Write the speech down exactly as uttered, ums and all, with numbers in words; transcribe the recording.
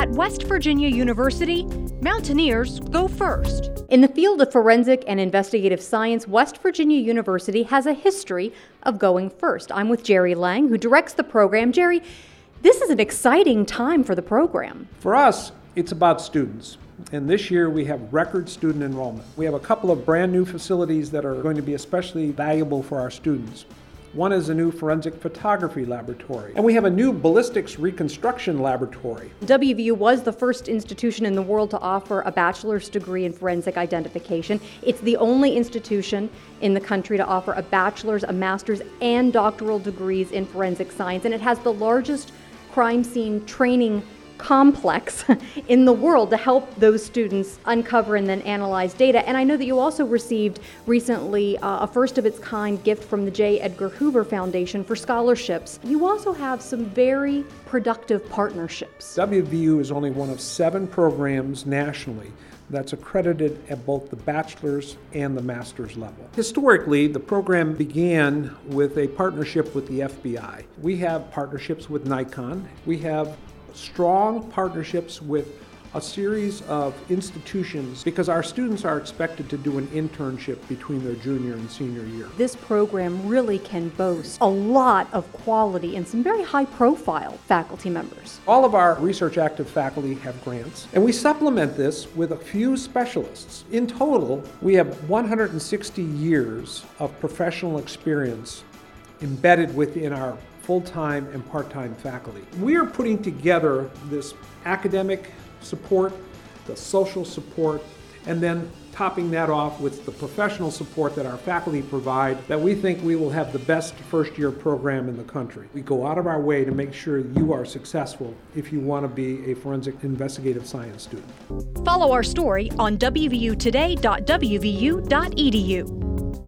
At West Virginia University, mountaineers go first. In the field of forensic and investigative science, West Virginia University has a history of going first. I'm with Jerry Lang, who directs the program. Jerry, this is an exciting time for the program. For us, it's about students. And this year we have record student enrollment. We have a couple of brand new facilities that are going to be especially valuable for our students. One is a new forensic photography laboratory, and we have a new ballistics reconstruction laboratory. W V U was the first institution in the world to offer a bachelor's degree in forensic identification. It's the only institution in the country to offer a bachelor's, a master's, and doctoral degrees in forensic science, and it has the largest crime scene training complex in the world to help those students uncover and then analyze data. And I know that you also received recently uh, a first of its kind gift from the J. Edgar Hoover Foundation for scholarships. You also have some very productive partnerships. W V U is only one of seven programs nationally that's accredited at both the bachelor's and the master's level. Historically, the program began with a partnership with the F B I. We have partnerships with Nikon. We have strong partnerships with a series of institutions because our students are expected to do an internship between their junior and senior year. This program really can boast a lot of quality and some very high-profile faculty members. All of our research active faculty have grants, and we supplement this with a few specialists. In total, we have one hundred sixty years of professional experience embedded within our full-time and part-time faculty. We are putting together this academic support, the social support, and then topping that off with the professional support that our faculty provide, that we think we will have the best first-year program in the country. We go out of our way to make sure you are successful if you want to be a forensic investigative science student. Follow our story on w v u today dot w v u dot e d u.